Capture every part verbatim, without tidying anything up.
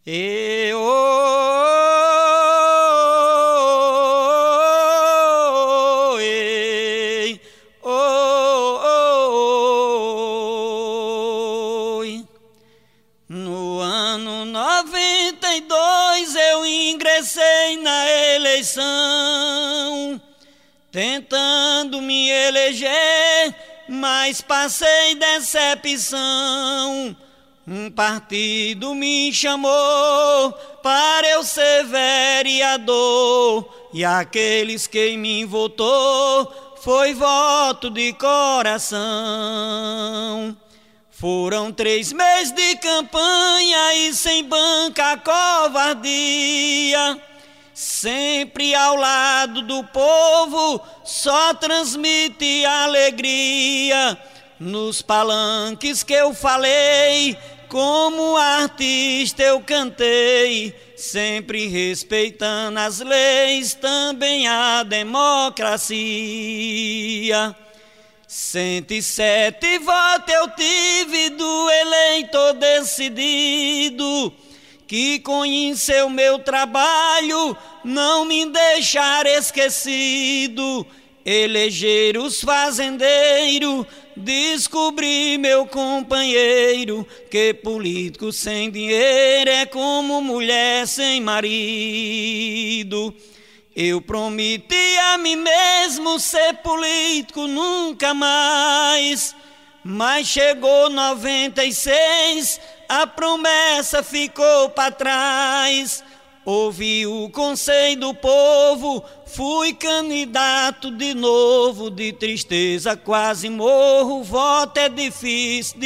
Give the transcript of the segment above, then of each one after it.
E oi, oi. No ano noventa e dois eu ingressei na eleição, tentando me eleger, mas passei decepção. Um partido me chamou para eu ser vereador, e aqueles que me votou foi voto de coração. Foram três meses de campanha e sem banca covardia, sempre ao lado do povo, só transmite alegria. Nos palanques que eu falei, como artista eu cantei, sempre respeitando as leis, também a democracia. Cento e sete votos eu tive do eleitor decidido, que conheceu meu trabalho, não me deixar esquecido. Eleger os fazendeiros, descobri meu companheiro, que político sem dinheiro é como mulher sem marido. Eu prometi a mim mesmo ser político nunca mais, mas chegou noventa e seis, a promessa ficou para trás. Ouvi o conselho do povo, fui candidato de novo, de tristeza quase morro, voto é difícil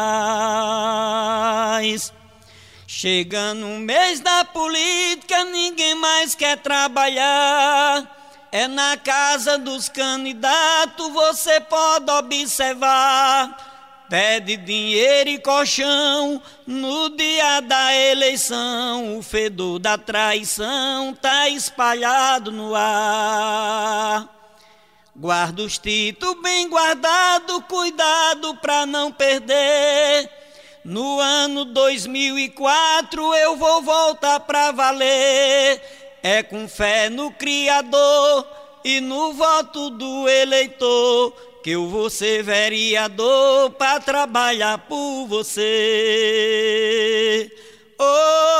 demais. Chegando o mês da política, ninguém mais quer trabalhar, é na casa dos candidatos, você pode observar. Pede dinheiro e colchão no dia da eleição, o fedor da traição tá espalhado no ar. Guarda os títulos bem guardado, cuidado pra não perder. No ano dois mil e quatro eu vou voltar pra valer. É com fé no Criador e no voto do eleitor que eu vou ser vereador pra trabalhar por você. Oh,